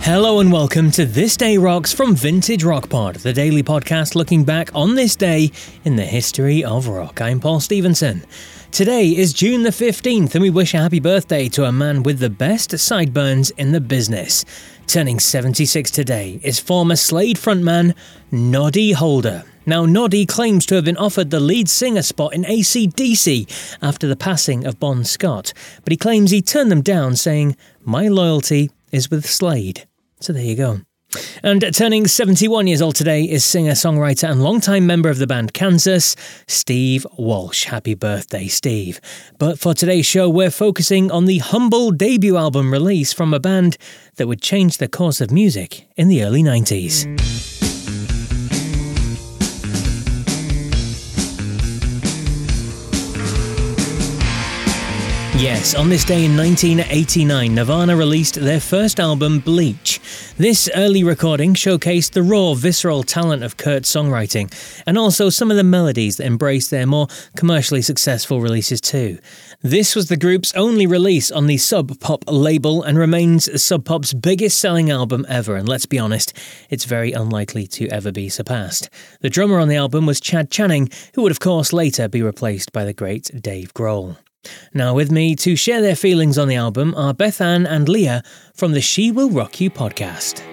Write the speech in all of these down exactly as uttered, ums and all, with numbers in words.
Hello and welcome to This Day Rocks from Vintage Rock Pod, the daily podcast looking back on this day in the history of rock. I'm Paul Stevenson. Today is June the fifteenth and we wish a happy birthday to a man with the best sideburns in the business. Turning seventy-six today is former Slade frontman Noddy Holder. Now, Noddy claims to have been offered the lead singer spot in A C D C after the passing of Bon Scott, but he claims he turned them down, saying, "My loyalty is with Slade." So there you go. And turning seventy-one years old today is singer-songwriter and longtime member of the band Kansas, Steve Walsh. Happy birthday, Steve. But for today's show, we're focusing on the humble debut album release from a band that would change the course of music in the early nineties. Yes, on this day in nineteen eighty-nine, Nirvana released their first album, Bleach. This early recording showcased the raw, visceral talent of Kurt's songwriting, and also some of the melodies that embraced their more commercially successful releases too. This was the group's only release on the Sub Pop label and remains Sub Pop's biggest selling album ever, and let's be honest, it's very unlikely to ever be surpassed. The drummer on the album was Chad Channing, who would of course later be replaced by the great Dave Grohl. Now with me to share their feelings on the album are Beth Ann and Leah from the She Will Rock You podcast.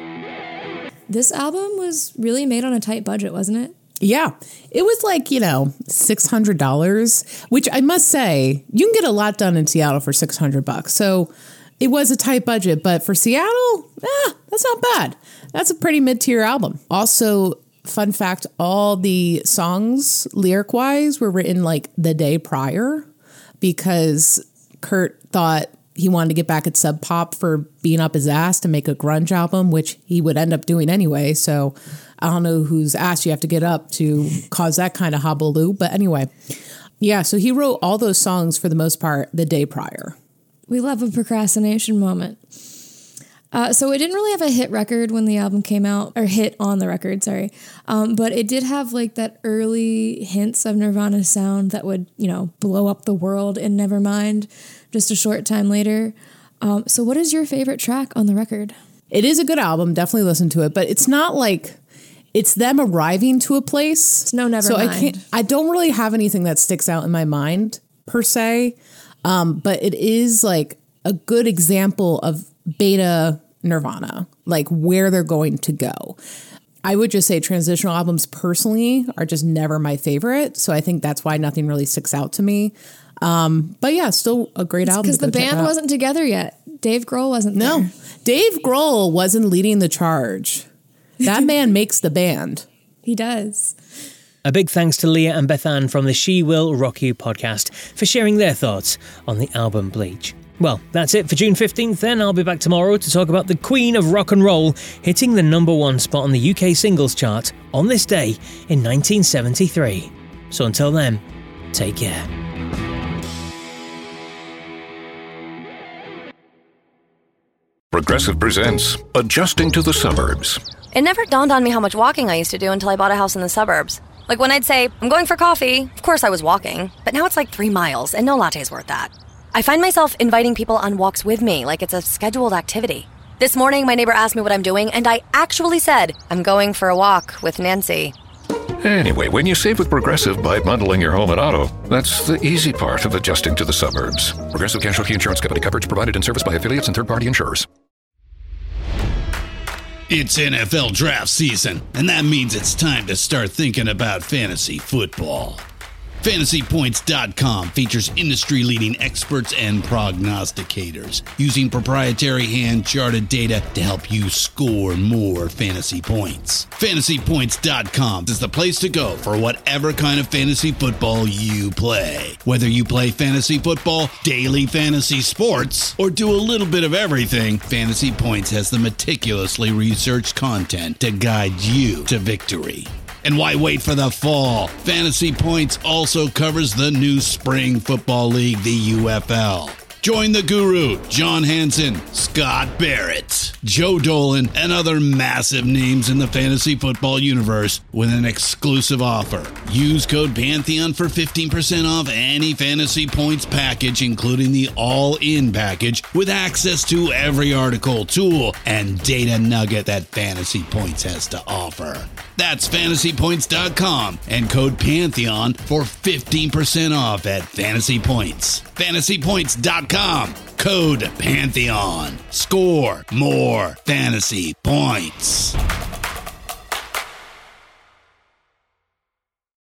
This album was really made on a tight budget, wasn't it? Yeah, it was like, you know, six hundred dollars, which I must say, you can get a lot done in Seattle for six hundred bucks. So it was a tight budget, but for Seattle, eh, that's not bad. That's a pretty mid-tier album. Also, fun fact, all the songs lyric-wise were written like the day prior, because Kurt thought he wanted to get back at Sub Pop for being up his ass to make a grunge album, which he would end up doing anyway. So I don't know whose ass you have to get up to cause that kind of hullabaloo. But anyway, yeah, so he wrote all those songs for the most part the day prior. We love a procrastination moment. Uh, so it didn't really have a hit record when the album came out, or hit on the record, sorry. Um, but it did have like that early hints of Nirvana sound that would, you know, blow up the world in Nevermind just a short time later. Um, so what is your favorite track on the record? It is a good album. Definitely listen to it, but it's not like it's them arriving to a place. It's no Nevermind. So I can't, I don't really have anything that sticks out in my mind per se. Um, but it is like a good example of beta Nirvana, like where they're going to go. I would just say transitional albums personally are just never my favorite. So I think that's why nothing really sticks out to me. Um, but yeah, still a great it's album. Because the band wasn't together yet. Dave Grohl wasn't no, there. Dave Grohl wasn't leading the charge. That man makes the band. He does. A big thanks to Leah and Beth Ann from the She Will Rock You podcast for sharing their thoughts on the album Bleach. Well, that's it for June fifteenth then. I'll be back tomorrow to talk about the Queen of Rock and Roll hitting the number one spot on the U K singles chart on this day in nineteen seventy-three. So until then, take care. Progressive presents Adjusting to the Suburbs. It never dawned on me how much walking I used to do until I bought a house in the suburbs. Like when I'd say, I'm going for coffee, of course I was walking, but now it's like three miles and no latte's worth that. I find myself inviting people on walks with me like it's a scheduled activity. This morning, my neighbor asked me what I'm doing, and I actually said, I'm going for a walk with Nancy. Anyway, when you save with Progressive by bundling your home and auto, that's the easy part of adjusting to the suburbs. Progressive Casualty Insurance Company. Coverage provided and serviced by affiliates and third-party insurers. It's N F L draft season, and that means it's time to start thinking about fantasy football. Fantasy Points dot com features industry-leading experts and prognosticators using proprietary hand-charted data to help you score more fantasy points. Fantasy Points dot com is the place to go for whatever kind of fantasy football you play. Whether you play fantasy football, daily fantasy sports, or do a little bit of everything, Fantasy Points has the meticulously researched content to guide you to victory. And why wait for the fall? Fantasy Points also covers the new spring football league, the U F L. Join the guru, John Hansen, Scott Barrett, Joe Dolan, and other massive names in the fantasy football universe with an exclusive offer. Use code Pantheon for fifteen percent off any Fantasy Points package, including the all-in package, with access to every article, tool, and data nugget that Fantasy Points has to offer. That's fantasy points dot com and code Pantheon for fifteen percent off at Fantasy Points. fantasy points dot com, code Pantheon. Score more fantasy points.